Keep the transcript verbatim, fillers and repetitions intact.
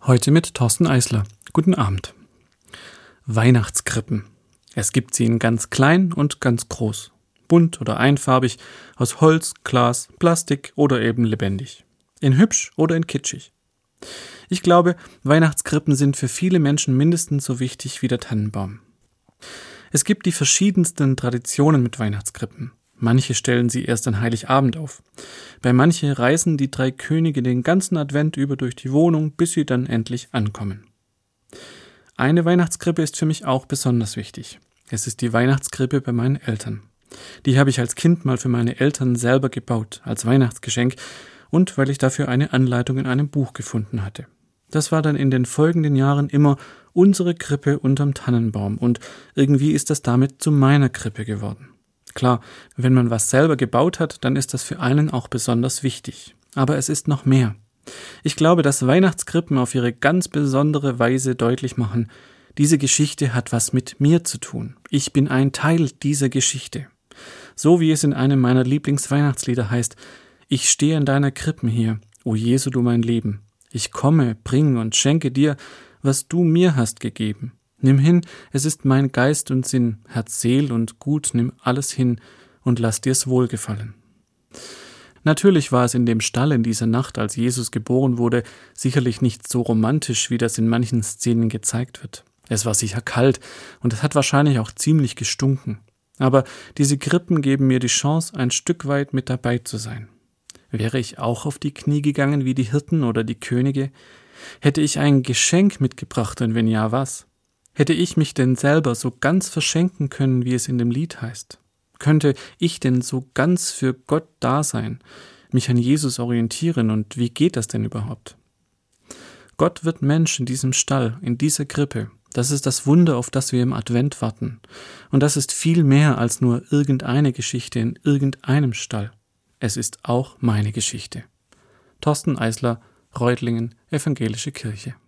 Heute mit Thorsten Eisler. Guten Abend. Weihnachtskrippen. Es gibt sie in ganz klein und ganz groß. Bunt oder einfarbig, aus Holz, Glas, Plastik oder eben lebendig. In hübsch oder in kitschig. Ich glaube, Weihnachtskrippen sind für viele Menschen mindestens so wichtig wie der Tannenbaum. Es gibt die verschiedensten Traditionen mit Weihnachtskrippen. Manche stellen sie erst an Heiligabend auf. Bei manchen reisen die drei Könige den ganzen Advent über durch die Wohnung, bis sie dann endlich ankommen. Eine Weihnachtskrippe ist für mich auch besonders wichtig. Es ist die Weihnachtskrippe bei meinen Eltern. Die habe ich als Kind mal für meine Eltern selber gebaut, als Weihnachtsgeschenk und weil ich dafür eine Anleitung in einem Buch gefunden hatte. Das war dann in den folgenden Jahren immer unsere Krippe unterm Tannenbaum und irgendwie ist das damit zu meiner Krippe geworden. Klar, wenn man was selber gebaut hat, dann ist das für einen auch besonders wichtig. Aber es ist noch mehr. Ich glaube, dass Weihnachtskrippen auf ihre ganz besondere Weise deutlich machen, diese Geschichte hat was mit mir zu tun. Ich bin ein Teil dieser Geschichte. So wie es in einem meiner Lieblingsweihnachtslieder heißt: Ich stehe in deiner Krippen hier, o Jesu, du mein Leben. Ich komme, bring und schenke dir, was du mir hast gegeben. Nimm hin, es ist mein Geist und Sinn, Herz, Seel und Gut, nimm alles hin und lass dir's wohlgefallen. Natürlich war es in dem Stall in dieser Nacht, als Jesus geboren wurde, sicherlich nicht so romantisch, wie das in manchen Szenen gezeigt wird. Es war sicher kalt und es hat wahrscheinlich auch ziemlich gestunken. Aber diese Krippen geben mir die Chance, ein Stück weit mit dabei zu sein. Wäre ich auch auf die Knie gegangen wie die Hirten oder die Könige? Hätte ich ein Geschenk mitgebracht und wenn ja, was? Hätte ich mich denn selber so ganz verschenken können, wie es in dem Lied heißt? Könnte ich denn so ganz für Gott da sein, mich an Jesus orientieren und wie geht das denn überhaupt? Gott wird Mensch in diesem Stall, in dieser Krippe. Das ist das Wunder, auf das wir im Advent warten. Und das ist viel mehr als nur irgendeine Geschichte in irgendeinem Stall. Es ist auch meine Geschichte. Thorsten Eisler, Reutlingen, Evangelische Kirche.